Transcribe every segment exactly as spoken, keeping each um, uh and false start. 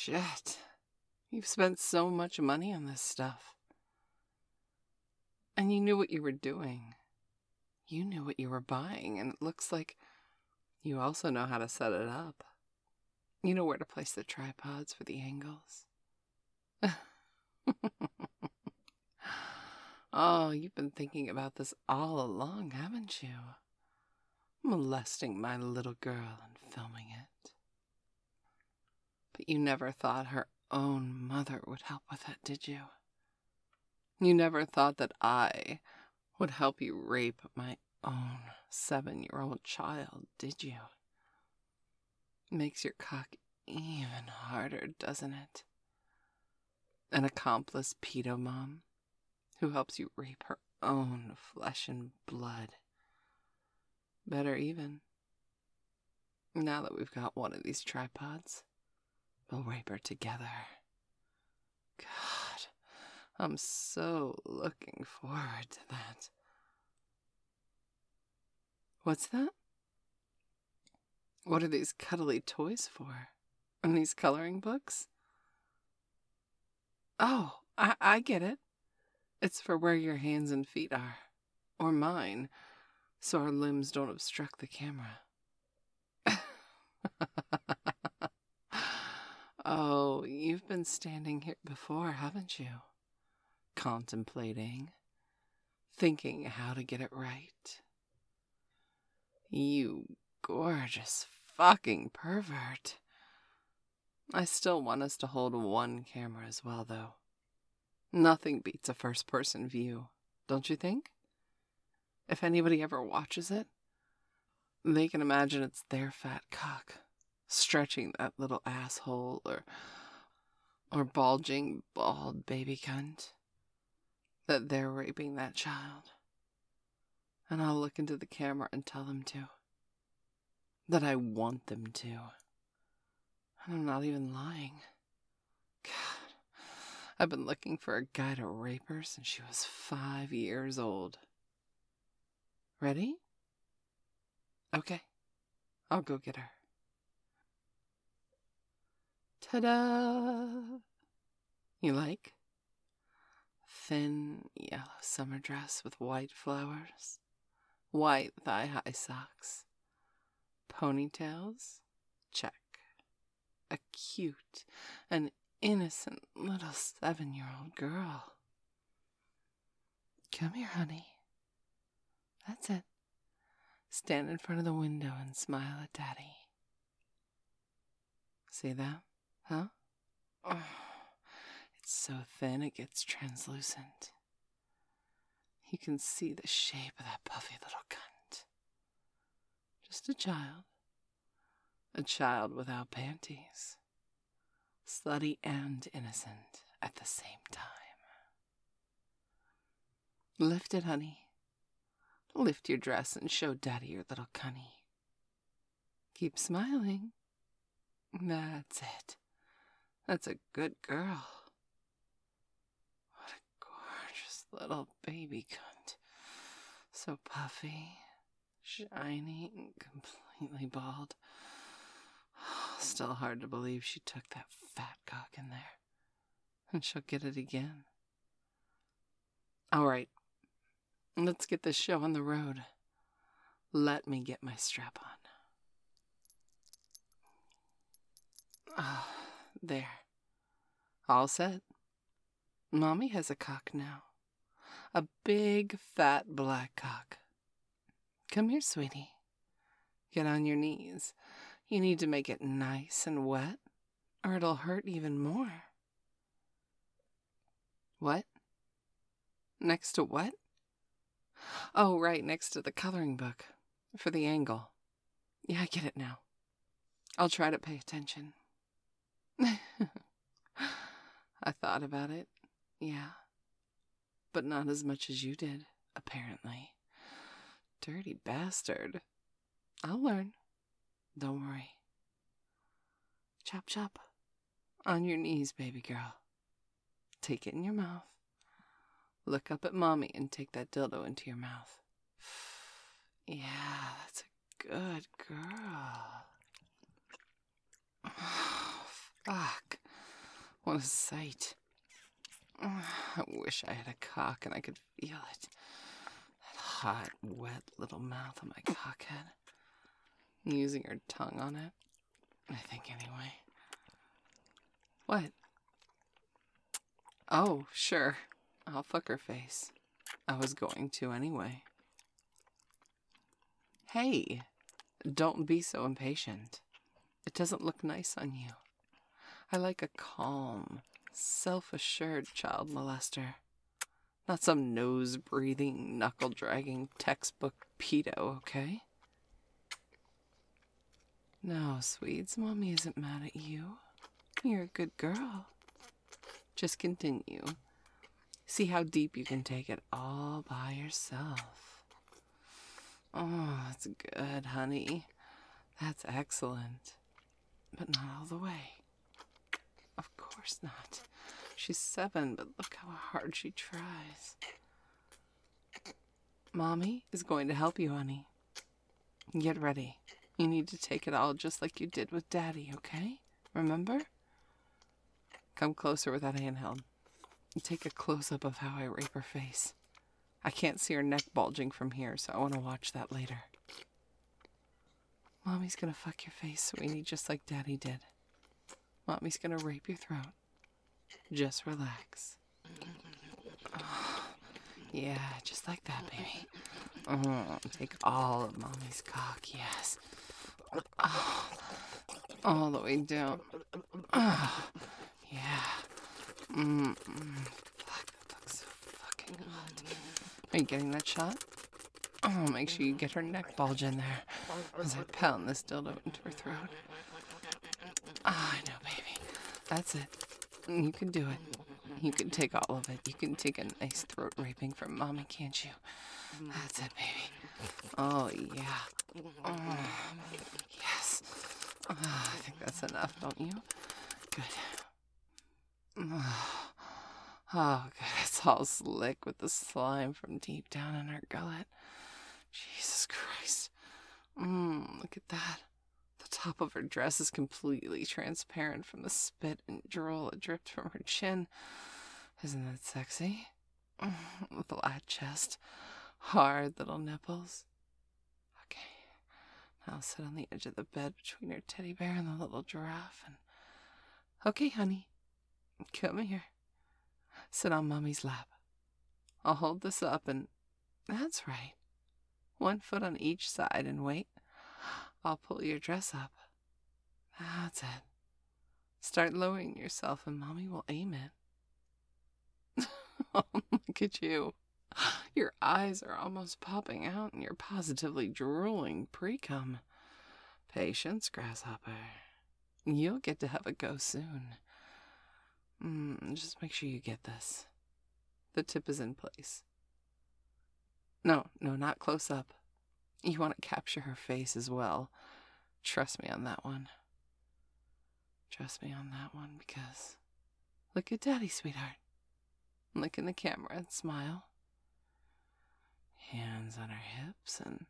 Shit. You've spent so much money on this stuff. And you knew what you were doing. You knew what you were buying, and it looks like you also know how to set it up. You know where to place the tripods for the angles. Oh, you've been thinking about this all along, haven't you? Molesting my little girl and filming it. But you never thought her own mother would help with it, did you? You never thought that I would help you rape my own seven-year-old child, did you? Makes your cock even harder, doesn't it? An accomplice pedo mom who helps you rape her own flesh and blood. Better even. Now that we've got one of these tripods, we'll rape her together. God, I'm so looking forward to that. What's that? What are these cuddly toys for? And these coloring books? Oh, I, I get it. It's for where your hands and feet are. Or mine, so our limbs don't obstruct the camera. Oh, you've been standing here before, haven't you? Contemplating. Thinking how to get it right. You gorgeous fucking pervert. I still want us to hold one camera as well, though. Nothing beats a first-person view, don't you think? If anybody ever watches it, they can imagine it's their fat cock stretching that little asshole or or bulging bald baby cunt, that they're raping that child. And I'll look into the camera and tell them to. That I want them to. And I'm not even lying. God, I've been looking for a guy to rape her since she was five years old. Ready? Okay, I'll go get her. Ta-da! You like? Thin, yellow summer dress with white flowers, white thigh-high socks, ponytails? Check. A cute and innocent little seven-year-old girl. Come here, honey. That's it. Stand in front of the window and smile at Daddy. See that? Huh? Oh, it's so thin it gets translucent. You can see the shape of that puffy little cunt. Just a child. A child without panties. Slutty and innocent at the same time. Lift it, honey. Lift your dress and show Daddy your little cunny. Keep smiling. That's it. That's a good girl. What a gorgeous little baby cunt. So puffy, shiny, and completely bald. Still hard to believe she took that fat cock in there. And she'll get it again. All right. Let's get this show on the road. Let me get my strap on. Ah, oh, there. All set. Mommy has a cock now. A big, fat, black cock. Come here, sweetie. Get on your knees. You need to make it nice and wet, or it'll hurt even more. What? Next to what? Oh, right, next to the coloring book. For the angle. Yeah, I get it now. I'll try to pay attention. I thought about it, yeah. But not as much as you did, apparently. Dirty bastard. I'll learn. Don't worry. Chop, chop. On your knees, baby girl. Take it in your mouth. Look up at Mommy and take that dildo into your mouth. Yeah, that's a good girl. Oh, fuck. What a sight. I wish I had a cock and I could feel it. That hot, wet little mouth on my cockhead. Using her tongue on it. I think anyway. What? Oh, sure. I'll fuck her face. I was going to anyway. Hey, don't be so impatient. It doesn't look nice on you. I like a calm, self-assured child molester. Not some nose-breathing, knuckle-dragging textbook pedo, okay? No, sweets, Mommy isn't mad at you. You're a good girl. Just continue. See how deep you can take it all by yourself. Oh, that's good, honey. That's excellent. But not all the way. Of course not. She's seven, but look how hard she tries. Mommy is going to help you, honey. Get ready. You need to take it all just like you did with Daddy, okay? Remember? Come closer with that handheld. Take a close-up of how I rape her face. I can't see her neck bulging from here, so I want to watch that later. Mommy's gonna fuck your face, sweetie, just like Daddy did. Mommy's gonna rape your throat. Just relax. Oh, yeah, just like that, baby. Oh, take all of Mommy's cock, yes. Oh, all the way down. Oh, yeah. Mm-mm. Fuck, that looks so fucking hot. Are you getting that shot? Oh, make sure you get her neck bulge in there as I pound this dildo into her throat. Ah, oh, I know, baby. That's it. You can do it. You can take all of it. You can take a nice throat raping from Mommy, can't you? That's it, baby. Oh, yeah. Oh, yes. Oh, I think that's enough, don't you? Good. Oh, oh, good. It's all slick with the slime from deep down in her gullet. Jesus Christ. Mmm, look at that. The top of her dress is completely transparent from the spit and drool that dripped from her chin. Isn't that sexy? Mm, flat chest. Hard little nipples. Okay. Now I'll sit on the edge of the bed between her teddy bear and the little giraffe and... Okay, honey. Come here. Sit on Mommy's lap. I'll hold this up and... That's right. One foot on each side and wait. I'll pull your dress up. That's it. Start lowering yourself and Mommy will aim it. Oh, look at you. Your eyes are almost popping out and you're positively drooling pre-cum. Patience, grasshopper. You'll get to have a go soon. Mm, just make sure you get this. The tip is in place. No, no, not close up. You want to capture her face as well. Trust me on that one. Trust me on that one because... Look at Daddy, sweetheart. Look in the camera and smile. Hands on her hips and...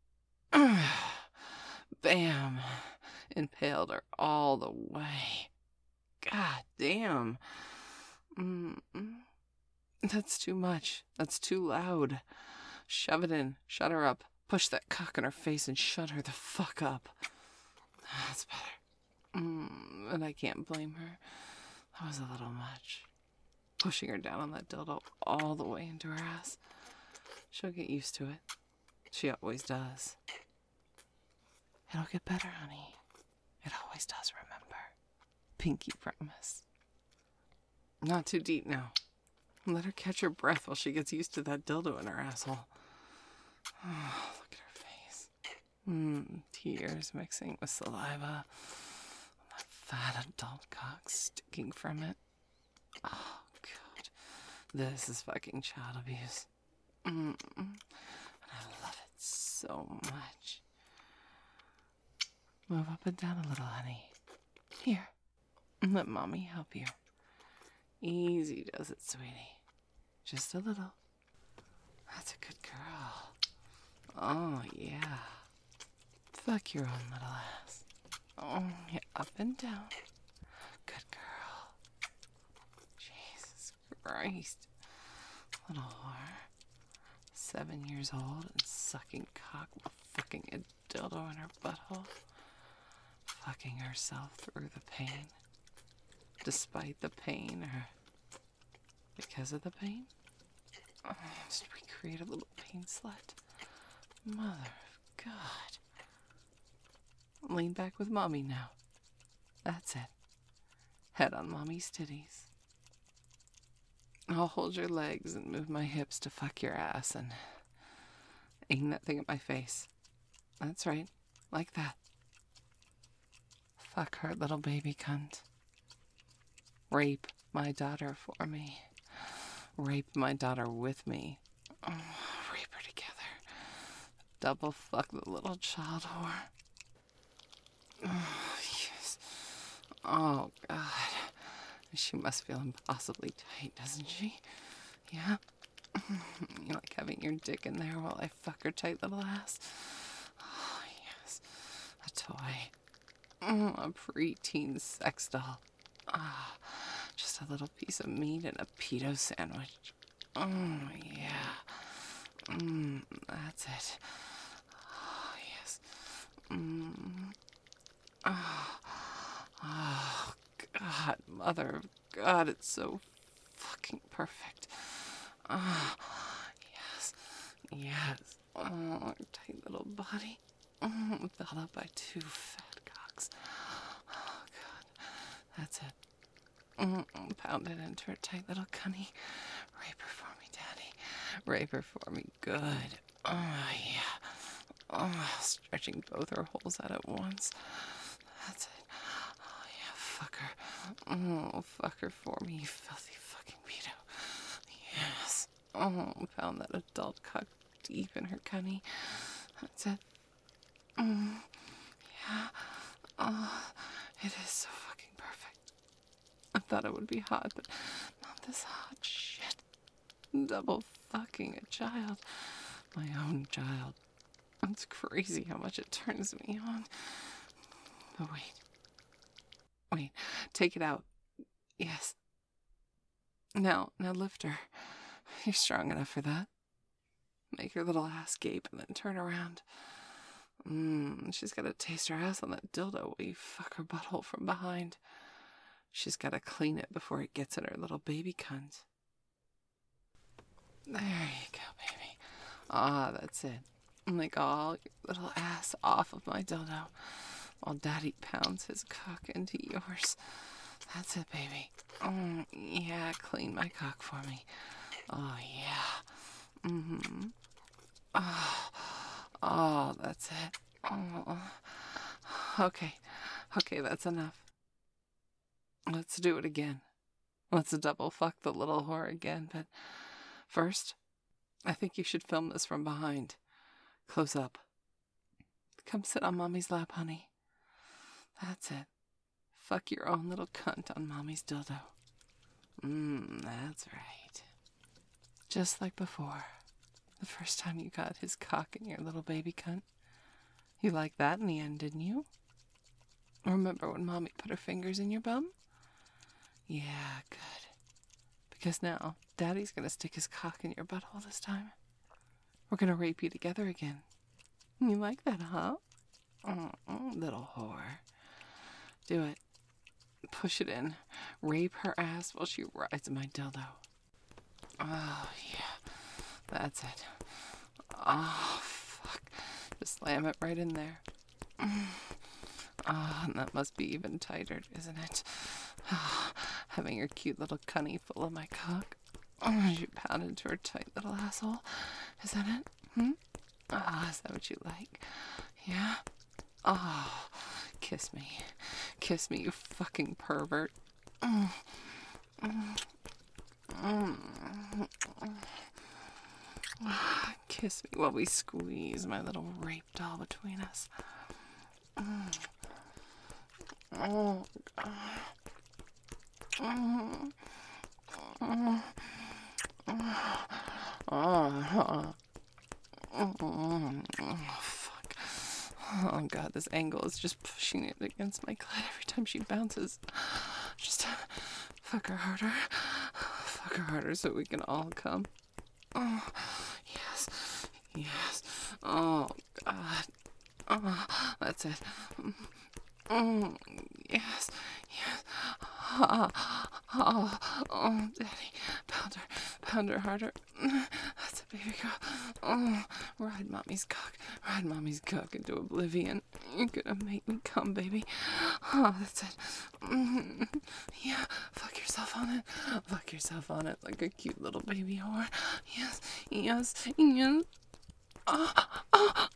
Bam! Impaled her all the way. God damn. Mm-mm. That's too much. That's too loud. Shove it in. Shut her up. Push that cock in her face and shut her the fuck up. That's better. Mm, and I can't blame her. That was a little much. Pushing her down on that dildo all the way into her ass. She'll get used to it. She always does. It'll get better, honey. It always does, remember. Pinky promise. Not too deep now. Let her catch her breath while she gets used to that dildo in her asshole. Oh, look at her face. Mm, tears mixing with saliva. That fat adult cock sticking from it. Oh, God. This is fucking child abuse. Mm-mm. And I love it so much. Move up and down a little, honey. Here. Let Mommy help you. Easy does it, sweetie. Just a little. That's a good girl. Oh, yeah. Fuck your own little ass. Oh, yeah, up and down. Good girl. Christ. Little whore. Seven years old and sucking cock while fucking a dildo in her butthole. Fucking herself through the pain. Despite the pain or because of the pain? Oh, just recreate a little pain slut. Mother of God. Lean back with mommy now. That's it. Head on mommy's titties. I'll hold your legs and move my hips to fuck your ass and aim that thing at my face. That's right. Like that. Fuck her, little baby cunt. Rape my daughter for me. Rape my daughter with me. Oh, rape her together. Double fuck the little child whore. Oh, yes. Oh, God. She must feel impossibly tight, doesn't she? Yeah? You like having your dick in there while I fuck her tight little ass? Oh, yes. A toy. Oh, a preteen sex doll. Ah, oh, just a little piece of meat and a pito sandwich. Oh, yeah. Mmm, that's it. Oh, yes. Mmm. Oh, oh, God, mother of God, it's so fucking perfect. Oh, yes. Yes. Oh, tight little body. Oh, filled up by two fat cocks. Oh, God. That's it. Mm, pound it into her tight little cunny. Rape her for me, Daddy. Rape her for me good. Oh, yeah. Oh, stretching both her holes out at once. That's it. Oh, yeah, fuck her. Oh, fuck her for me, you filthy fucking pedo. Yes. Oh, pound that adult cock deep in her cunny. That's it. Mm, yeah. Oh, it is so fucking perfect. I thought it would be hot, but not this hot shit. Double fucking a child. My own child. It's crazy how much it turns me on. But wait. Wait. Take it out. Yes. Now, now lift her. You're strong enough for that. Make her little ass gape and then turn around. Mmm, she's got to taste her ass on that dildo while you fuck her butthole from behind. She's got to clean it before it gets in her little baby cunt. There you go, baby. Ah, that's it. Lick all your little ass off of my dildo while Daddy pounds his cock into yours. That's it, baby. Oh, yeah, clean my cock for me. Oh, yeah. Mm-hmm. Oh, oh, that's it. Oh. Okay. Okay, that's enough. Let's do it again. Let's double fuck the little whore again, but first, I think you should film this from behind. Close up. Come sit on Mommy's lap, honey. That's it. Fuck your own little cunt on Mommy's dildo. Mmm, that's right. Just like before. The first time you got his cock in your little baby cunt. You liked that in the end, didn't you? Remember when Mommy put her fingers in your bum? Yeah, good. Because now, Daddy's gonna stick his cock in your butthole this time. We're gonna rape you together again. You like that, huh? Oh, little whore. Do it. Push it in. Rape her ass while she rides my dildo. Oh, yeah. That's it. Oh, fuck. Just slam it right in there. Oh, and that must be even tighter, isn't it? Oh, having your cute little cunny full of my cock. Oh, you pound into her tight little asshole. Is that it? Hmm? Ah, oh, is that what you like? Yeah? Oh, kiss me. Kiss me, you fucking pervert. Mm. Mm. Mm. Kiss me while we squeeze my little rape doll between us. Mm. Oh, God. Mm. Mm. Oh, oh, oh, fuck. Oh, God, this angle is just pushing it against my clit every time she bounces. Just fuck her harder. Fuck Fuck her harder so we can all come. Oh, yes. Yes. Oh, God. Oh, that's it. Oh, yes. Yes. Oh, oh, oh, Daddy. Pound her. Pound her harder. That's a baby girl. Oh, ride mommy's cock. Ride mommy's cock into oblivion. You're gonna make me come, baby. Oh, that's it. Yeah, fuck yourself on it. Fuck yourself on it like a cute little baby whore. Yes, yes, yes. Oh, oh.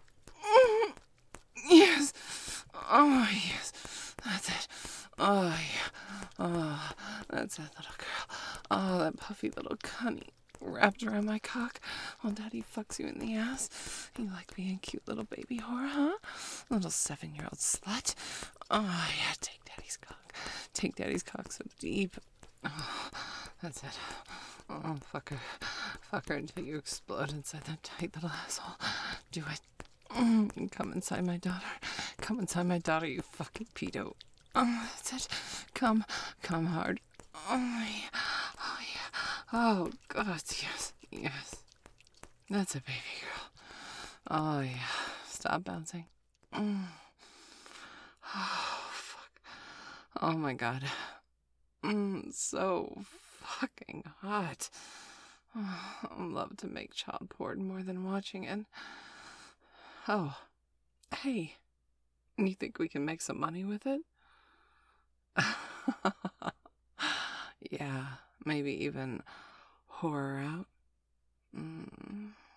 Yes. Oh, yes. That's it. Oh, yeah. Oh, that's it, little girl. Oh, that puffy little cunny wrapped around my cock while Daddy fucks you in the ass. You like being a cute little baby whore, huh? Little seven-year-old slut. Oh, yeah, take Daddy's cock. Take Daddy's cock so deep. Oh, that's it. Oh, fuck her. Fuck her until you explode inside that tight little asshole. Do it. Mm, come inside my daughter. Come inside my daughter, you fucking pedo. Oh, that's it. Come. Come hard. Oh, yeah. Oh, yeah. Oh, God, yes. Yes. That's a baby girl. Oh, yeah. Stop bouncing. Mm. Oh, fuck. Oh, my God. Mm, so fucking hot. Oh, I love to make child porn more than watching it. Oh, hey, you think we can make some money with it? Yeah, maybe even whore out. Mm.